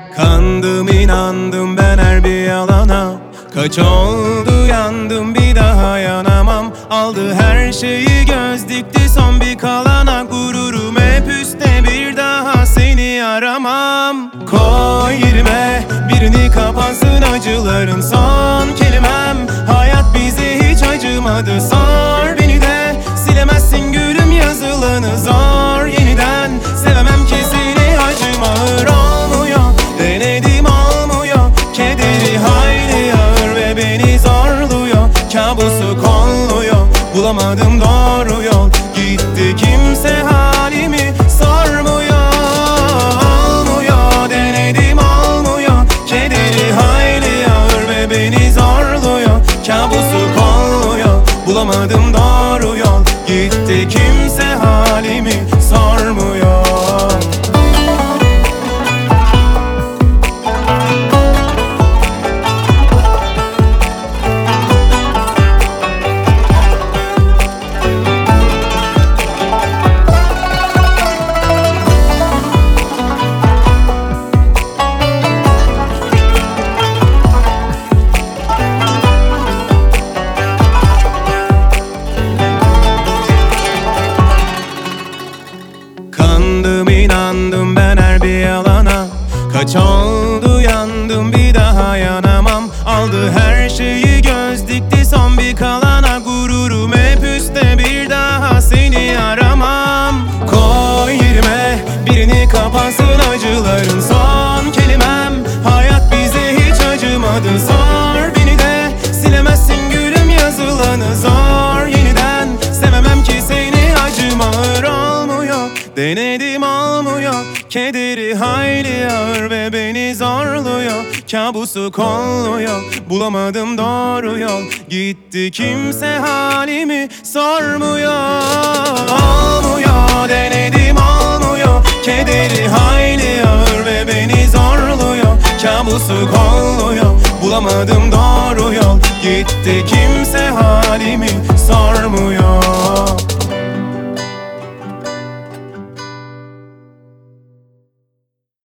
Kandım inandım ben her bir yalana. Kaç oldu yandım bir daha yanamam. Aldı her şeyi göz dikti son bir kalana. Gururum hep üstte bir daha seni aramam. Koy yerime birini kapansın acıların son kelimem. Hayat bize hiç acımadı sor beni de. Silemezsin gülüm yazılanı zor yeniden. Sevemem ki seni acım ağır olmuyor. Denedim olmuyor. Kederi hayli ağır ve beni zorluyor. Kabusu kolluyor. Bulamadım doğru yol. Gitti kimse halimi sormuyor. Olmuyor denedim olmuyor. Kederi hayli ağır ve beni zorluyor. Kabusu kolluyor. Bulamadım doğru yol. Gitti kimse halimi sormuyor. Kandım inandım ben her bir yalana. Kaç oldu yandım bir daha yanamam. Aldı her şeyi göz dikti son bir kalana. Gururum hep üstte bir daha seni aramam. Koy yerime birini kapansın acıların son kelimem. Hayat bize hiç acımadı sor beni de. Silemezsin gülüm yazılanı zor yeniden. Sevemem ki seni acım ağır olmuyor. Denedim olmuyor. Kederi hayli ağır ve beni zorluyor. Kabusu kolluyor. Bulamadım doğru yol. Gitti kimse halimi sormuyor. Olmuyor denedim olmuyor. Kederi hayli ağır ve beni zorluyor. Kabusu kolluyor. Bulamadım doğru yol. Gitti kimse halimi sormuyor.